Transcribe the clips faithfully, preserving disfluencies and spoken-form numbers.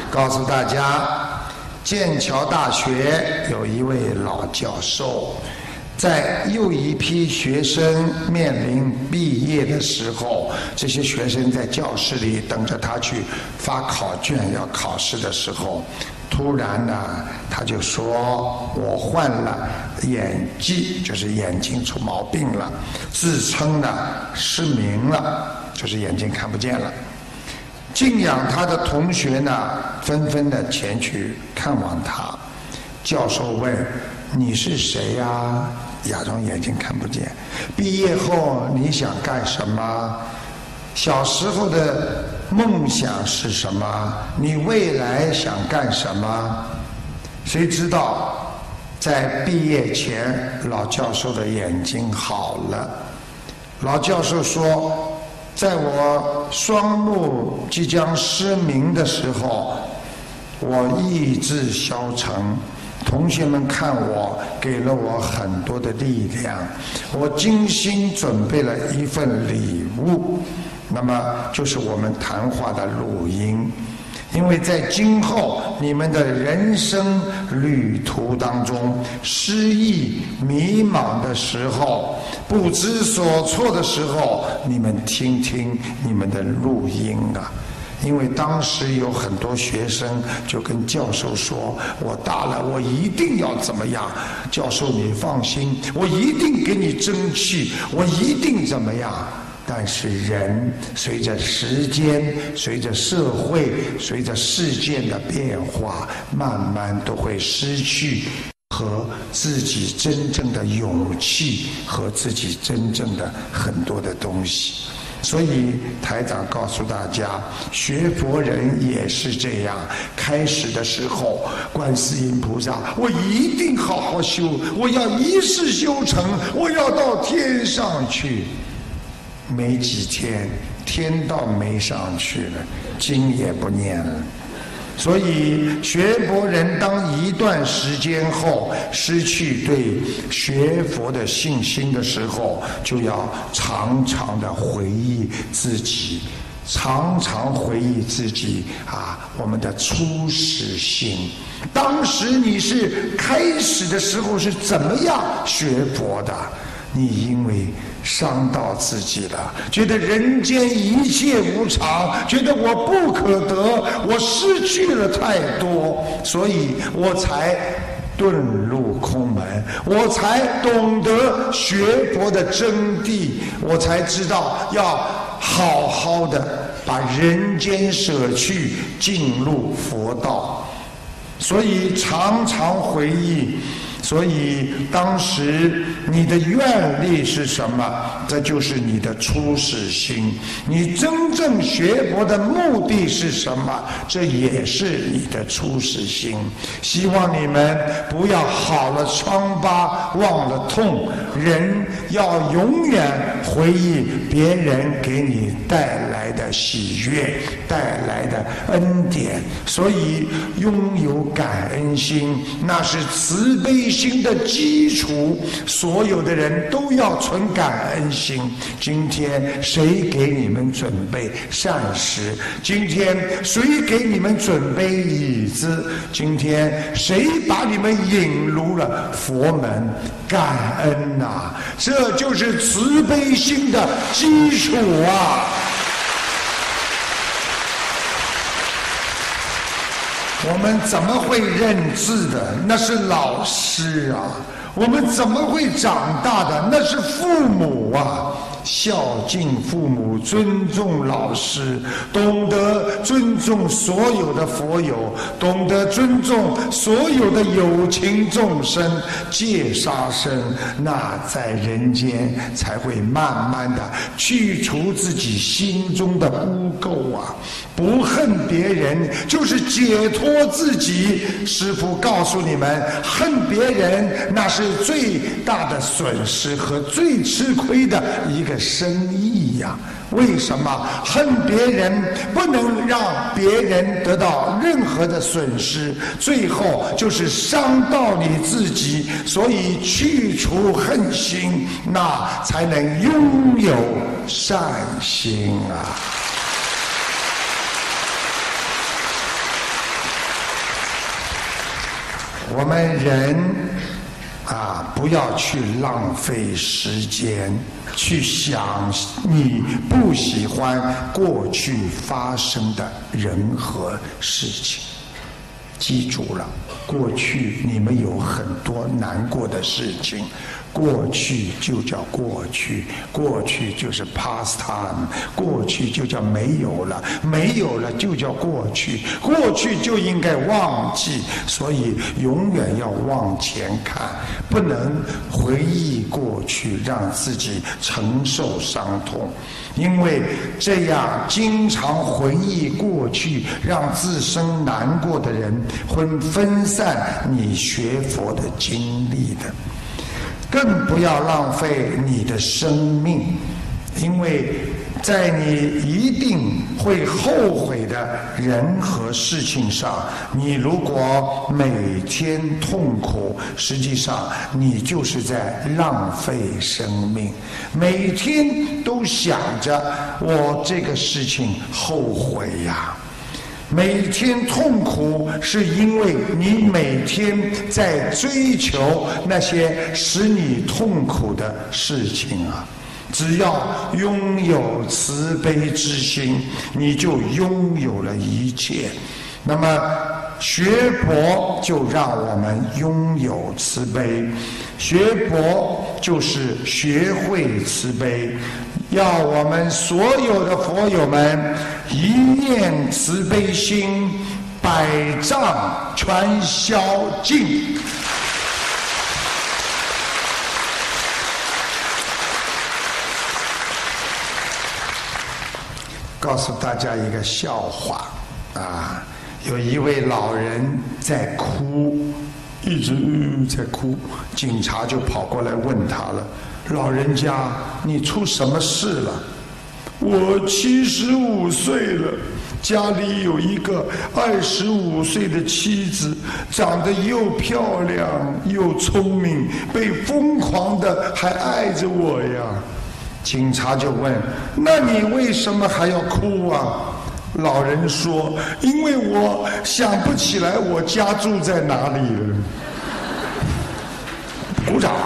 告诉大家，剑桥大学有一位老教授，在又一批学生面临毕业的时候，这些学生在教室里等着他去发考卷要考试的时候，突然呢，他就说我患了眼疾，就是眼睛出毛病了，自称呢失明了，就是眼睛看不见了。敬仰他的同学呢，纷纷的前去看望他。教授问：你是谁呀？假装眼睛看不见。毕业后你想干什么？小时候的梦想是什么？你未来想干什么？谁知道在毕业前，老教授的眼睛好了。老教授说，在我双目即将失明的时候，我意志消沉，同学们看我，给了我很多的力量，我精心准备了一份礼物，那么就是我们谈话的录音。因为在今后你们的人生旅途当中，失意迷茫的时候，不知所措的时候，你们听听你们的录音啊。因为当时有很多学生就跟教授说，我大了我一定要怎么样，教授你放心，我一定给你争气，我一定怎么样。但是人随着时间，随着社会，随着事件的变化，慢慢都会失去和自己真正的勇气和自己真正的很多的东西。所以台长告诉大家，学佛人也是这样，开始的时候观世音菩萨，我一定好好修，我要一世修成，我要到天上去。没几天，天道没上去了，经也不念了。所以学佛人当一段时间后失去对学佛的信心的时候，就要常常的回忆自己，常常回忆自己啊，我们的初始心。当时你是开始的时候是怎么样学佛的？你因为伤到自己了，觉得人间一切无常，觉得我不可得，我失去了太多，所以我才遁入空门，我才懂得学佛的真谛，我才知道要好好的把人间舍去，进入佛道。所以常常回忆，所以当时你的愿力是什么？这就是你的初始心。你真正学佛的目的是什么？这也是你的初始心。希望你们不要好了疮疤忘了痛，人要永远回忆别人给你带来的喜悦，带来的恩典。所以拥有感恩心，那是慈悲心的基础。所有的人都要存感恩心。今天谁给你们准备膳食？今天谁给你们准备椅子？今天谁把你们引入了佛门？感恩呐、啊，这就是慈悲心的基础啊！我们怎么会认字的？那是老师啊！我们怎么会长大的？那是父母啊！孝敬父母，尊重老师，懂得尊重所有的佛友，懂得尊重所有的有情众生，戒杀生，那在人间才会慢慢的去除自己心中的污垢啊！不恨别人，就是解脱自己。师父告诉你们，恨别人那是最大的损失和最吃亏的一个生意呀、啊！为什么恨别人？不能让别人得到任何的损失，最后就是伤到你自己。所以去除恨心，那才能拥有善心啊！ 我们人啊，不要去浪费时间去想你不喜欢过去发生的人和事情。记住了，过去你们有很多难过的事情，过去就叫过去，过去就是 past time， 过去就叫没有了，没有了就叫过去，过去就应该忘记，所以永远要往前看，不能回忆过去，让自己承受伤痛。因为这样经常回忆过去，让自身难过的人，会分散你学佛的精力的。更不要浪费你的生命，因为在你一定会后悔的人和事情上，你如果每天痛苦，实际上你就是在浪费生命。每天都想着我这个事情后悔呀，每天痛苦是因为你每天在追求那些使你痛苦的事情啊。只要拥有慈悲之心，你就拥有了一切。那么学佛就让我们拥有慈悲，学佛就是学会慈悲，要我们所有的佛友们一念慈悲心，百障全消尽。告诉大家一个笑话啊，有一位老人在哭，一直在哭，警察就跑过来问他了：老人家，你出什么事了？我七十五岁了，家里有一个二十五岁的妻子，长得又漂亮又聪明，被疯狂的还爱着我呀。警察就问：那你为什么还要哭啊？老人说：因为我想不起来我家住在哪里了。鼓掌。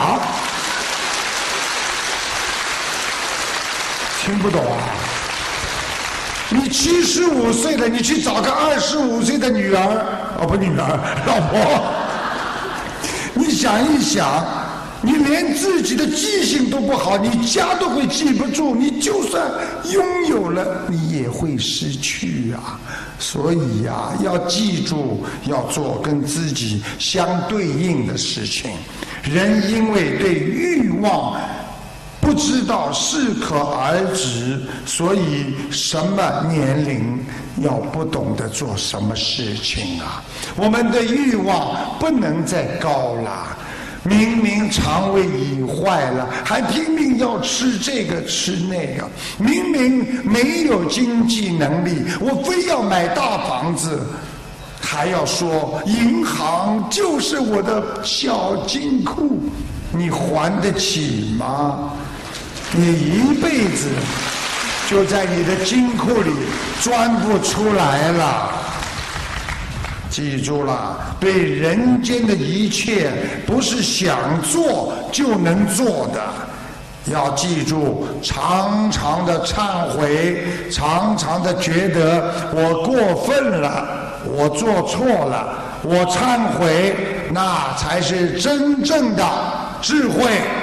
听不懂啊？你七十五岁了，你去找个二十五岁的女儿，哦不，女儿，老婆。你想一想，你连自己的记性都不好，你家都会记不住，你就算拥有了，你也会失去啊。所以呀、啊，要记住，要做跟自己相对应的事情。人因为对欲望不知道适可而止，所以什么年龄要不懂得做什么事情啊。我们的欲望不能再高了，明明肠胃已坏了，还拼命要吃这个吃那个，明明没有经济能力，我非要买大房子，还要说银行就是我的小金库，你还得起吗？你一辈子就在你的金库里钻不出来了。记住了，对人间的一切不是想做就能做的，要记住，常常的忏悔，常常的觉得我过分了，我做错了，我忏悔，那才是真正的智慧。